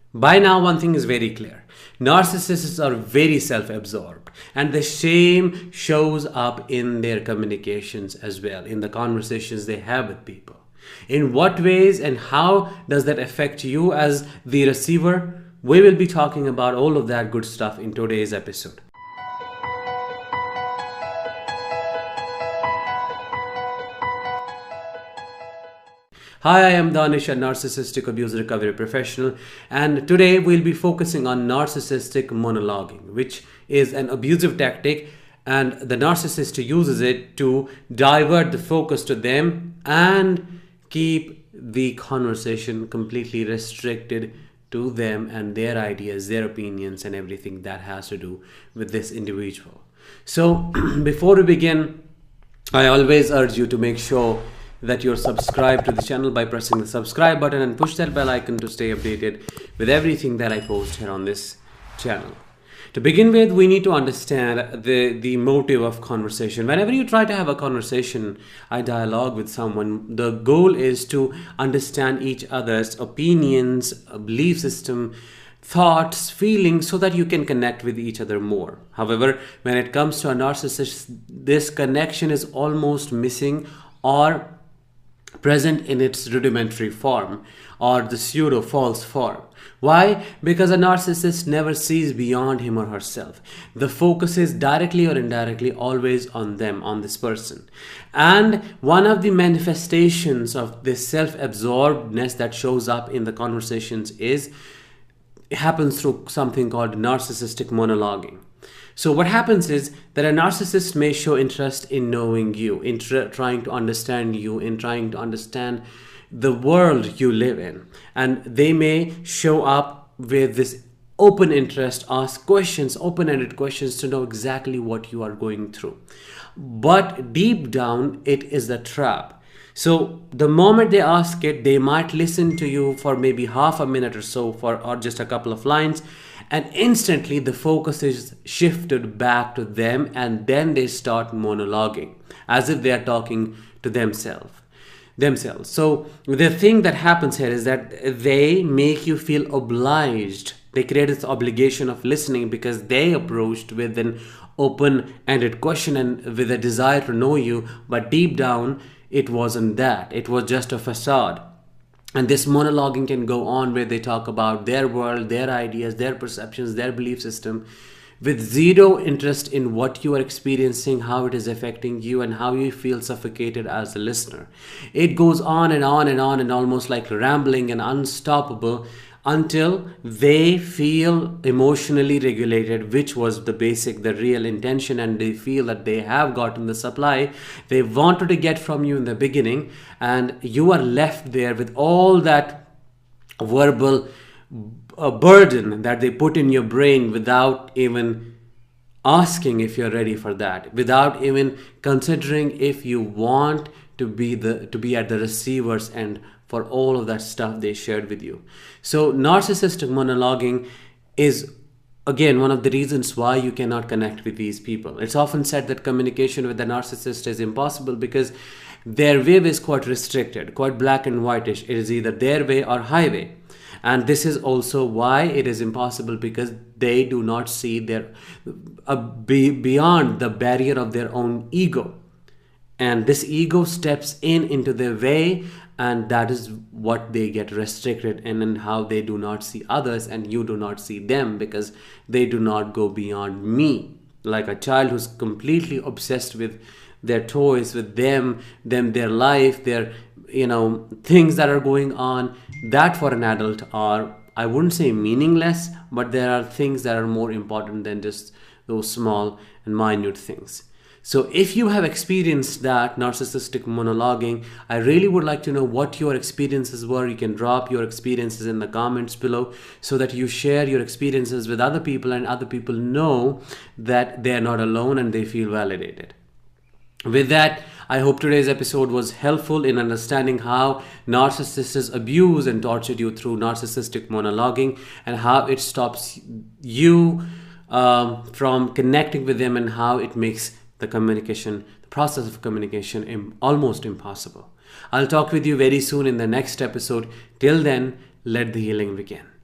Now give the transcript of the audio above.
By now, one thing is very clear. Narcissists are very self-absorbed, and the shame shows up in their communications as well, in the conversations they have with people. In what ways and how does that affect you as the receiver? We will be talking about all of that good stuff in today's episode. Hi, I am Danish, a narcissistic abuse recovery professional, and today we'll be focusing on narcissistic monologuing, which is an abusive tactic, and the narcissist uses it to divert the focus to them and keep the conversation completely restricted to them and their ideas, their opinions, and everything that has to do with this individual. So, before we begin, I always urge you to make sure that you're subscribed to the channel by pressing the subscribe button and push that bell icon to stay updated with everything that I post here on this channel. To begin with, we need to understand the motive of conversation. Whenever you try to have a conversation, a dialogue with someone, the goal is to understand each other's opinions, belief system, thoughts, feelings, so that you can connect with each other more. However, when it comes to a narcissist, this connection is almost missing or present in its rudimentary form or the pseudo false form. Why? Because a narcissist never sees beyond him or herself. The focus is directly or indirectly always on them, on this person. And one of the manifestations of this self-absorbedness that shows up in the conversations happens through something called narcissistic monologuing. So what happens is that a narcissist may show interest in knowing you, in trying to understand you, in trying to understand the world you live in. And they may show up with this open interest, ask questions, open-ended questions to know exactly what you are going through. But deep down, it is a trap. So the moment they ask it, they might listen to you for maybe half a minute or so or just a couple of lines, and instantly the focus is shifted back to them, and then they start monologuing as if they are talking to themselves. So the thing that happens here is that they make you feel obliged. They create this obligation of listening because they approached with an open-ended question and with a desire to know you, but deep down it wasn't that. It was just a facade. And this monologuing can go on where they talk about their world, their ideas, their perceptions, their belief system, with zero interest in what you are experiencing, how it is affecting you, and how you feel suffocated as a listener. It goes on and on and on, and almost like rambling and unstoppable until they feel emotionally regulated, which was the real intention, and they feel that they have gotten the supply they wanted to get from you in the beginning, and you are left there with all that verbal burden that they put in your brain without even asking if you're ready for that, without even considering if you want to be at the receiver's end for all of that stuff they shared with you. So narcissistic monologuing is, again, one of the reasons why you cannot connect with these people. It's often said that communication with the narcissist is impossible because their way is quite restricted, quite black and whitish. It is either their way or highway. And this is also why it is impossible, because they do not see beyond the barrier of their own ego. And this ego steps into their way, and that is what they get restricted in, and how they do not see others and you do not see them, because they do not go beyond me. Like a child who's completely obsessed with their toys, with them, their life, their things that are going on, that for an adult are, I wouldn't say meaningless, but there are things that are more important than just those small and minute things. So if you have experienced that narcissistic monologuing, I really would like to know what your experiences were. You can drop your experiences in the comments below so that you share your experiences with other people, and other people know that they are not alone and they feel validated. With that, I hope today's episode was helpful in understanding how narcissists abuse and torture you through narcissistic monologuing, and how it stops you from connecting with them, and how it makes the process of communication almost impossible. I'll talk with you very soon in the next episode. Till then, let the healing begin.